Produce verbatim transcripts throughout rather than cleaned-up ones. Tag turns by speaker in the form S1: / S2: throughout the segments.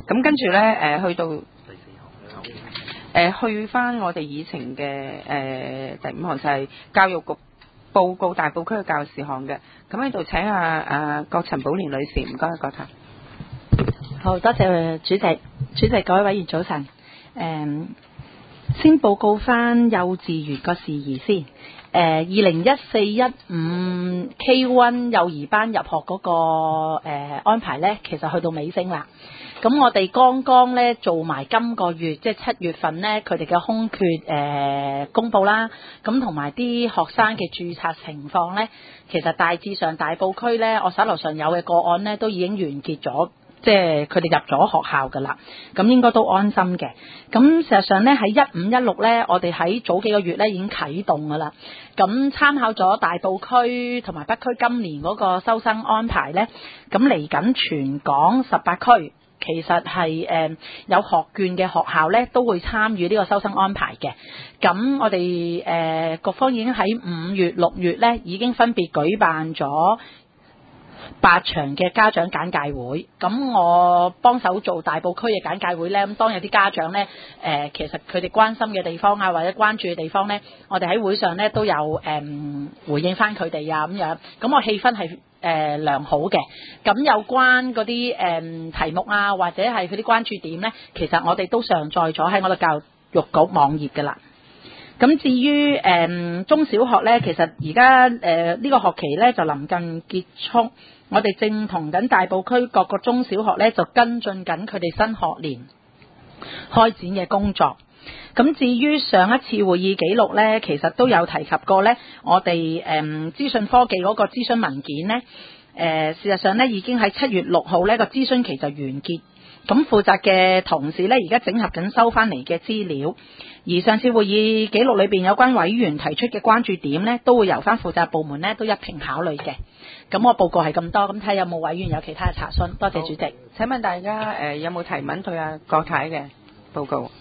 S1: 咁跟住咧，誒、呃、去到誒、呃、去翻我哋議程嘅誒、呃、第五項就係教育局報告大埔區嘅教育事項嘅。咁喺度請阿阿郭陳寶蓮女士，唔該，郭太。
S2: 好多謝主席，主席各位委員早晨。誒，先報告翻幼稚園個事宜先。誒，二零一四一五 K 一 幼兒班入學嗰、那個誒、呃、安排呢，其實去到尾聲啦。咁我哋剛剛咧做埋今個月即係七月份咧，佢哋嘅空缺誒、呃、公佈啦。咁同埋啲學生嘅註冊情況咧，其實大致上大埔區咧，我手頭上有嘅個案咧都已經完結咗，即係佢哋入咗學校㗎啦。咁應該都安心嘅。咁事實上咧喺一五一六咧，我哋喺早幾個月咧已經啟動㗎啦。咁參考咗大埔區同埋北區今年嗰個收生安排咧，咁嚟緊全港十八區。其實係誒、呃、有學券嘅學校咧，都會參與呢個收生安排嘅。咁我哋誒、呃、各方已經喺五月、六月咧，已經分別舉辦咗八場嘅家長簡介會。咁我幫手做大埔區嘅簡介會咧，咁當有啲家長咧誒、呃，其實佢哋關心嘅地方啊，或者關注嘅地方咧，我哋喺會上咧都有誒、呃、回應翻佢哋啊咁樣。咁我氣氛係誒、呃、良好嘅。咁有關嗰啲誒題目啊，或者係佢啲關注點呢，其實我哋都上載咗喺我哋教育局網頁㗎啦。咁至於誒、呃、中小學呢，其實而家誒呢個學期呢就臨近結束，我哋正同緊大埔區各個中小學呢就跟進緊佢哋新學年開展嘅工作。咁至於上一次會議記錄呢，其實都有提及過呢，我哋誒、呃、資訊科技嗰個諮詢文件呢，誒、呃、事實上呢已經喺七月六號呢個諮詢期就完結。咁負責嘅同事呢，而家整合緊收翻嚟嘅資料，而上次會議記錄裏邊有關委員提出嘅關注點呢，都會由翻負責部門呢都一併考慮嘅。咁我報告係咁多，咁睇下有冇委員有其他嘅查詢。多謝主席。
S1: 請問大家誒、呃、有冇提問對阿郭太嘅報告？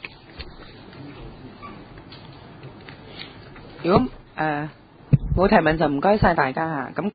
S1: 如果誒冇、呃、提問就唔該晒大家嚇。咁